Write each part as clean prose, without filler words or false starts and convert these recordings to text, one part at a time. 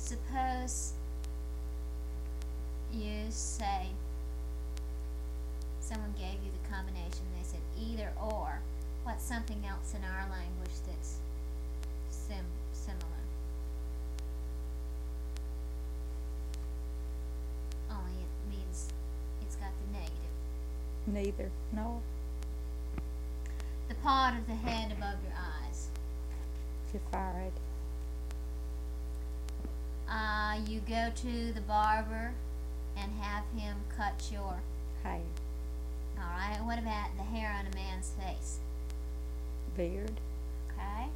suppose you say someone gave you the combination, they said either or. What's something else in our language that's similar? Only it means it's got the negative. Neither. No. The part of the head above your eyes. Your forehead. You go to the barber and have him cut your Hair. Alright, what about the hair on a man's face? Beard. Okay.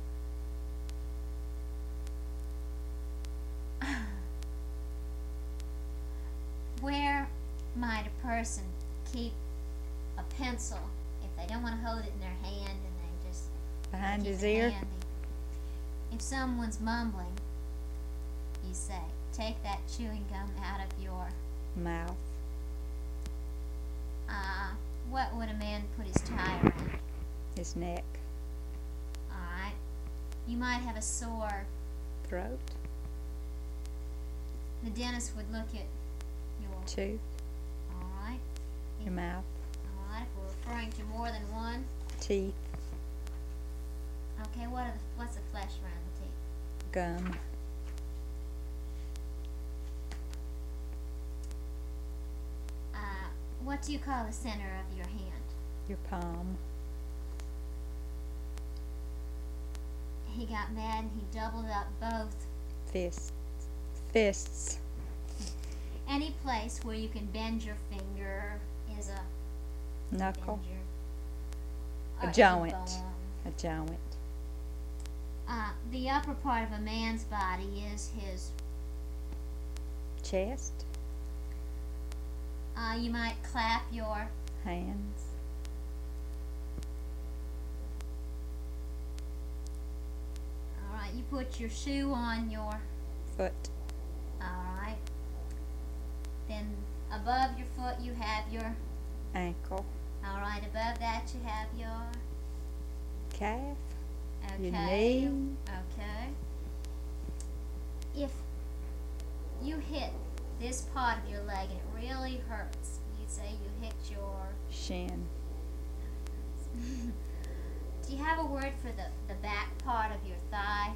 Where might a person keep a pencil if they don't want to hold it in their hand and they just Behind keep his it ear. handy? If someone's mumbling, you say, take that chewing gum out of your Mouth. what would a man put his tie around? His neck. Alright. You might have a sore. Throat. The dentist would look at your Tooth. Alright. Your mouth. Alright, if we're referring to more than one. Teeth. Okay, what's the flesh around the teeth? Gum. What do you call the center of your hand? Your palm. He got mad and he doubled up both. Fists. Fists. Any place where you can bend your finger is a Knuckle. bend A your- or joint. bone. A joint. The upper part of a man's body is his. Chest. You might clap your. Hands. Alright, you put your shoe on your. Foot. Alright. Then above your foot you have your. Ankle. Alright, above that you have your. Calf. Okay. Your knee. Okay. If you hit this part of your leg and it really hurts, you say you hit your. Shin. Do you have a word for the back part of your thigh?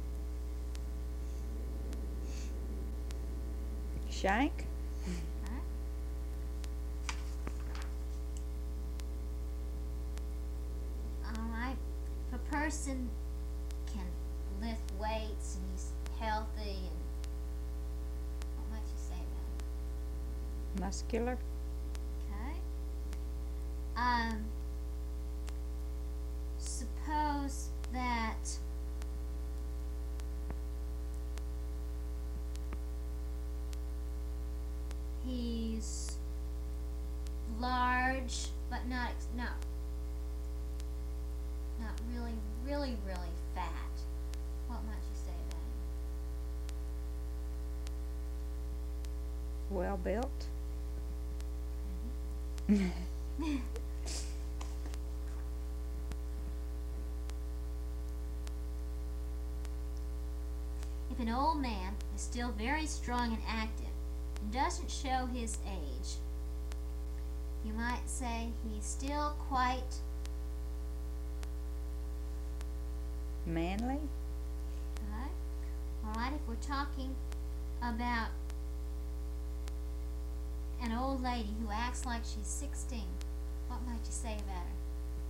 Shank. Huh? Alright. If a person can lift weights and he's healthy and what might you say about it? Muscular. Okay. Suppose that he's large, but not really, really, really fat. What might you say about Well built. him? If an old man is still very strong and active and doesn't show his age, you might say he's still quite. Manly. Alright, if we're talking about an old lady who acts like she's 16, what might you say about her?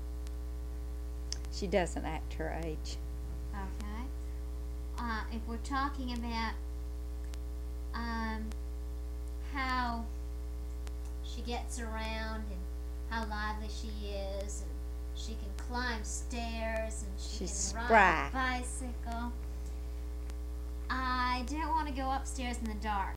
She doesn't act her age. Okay. If we're talking about how she gets around and how lively she is, and she can climb stairs and she She's can spry. ride a bicycle. I don't want to go upstairs in the dark.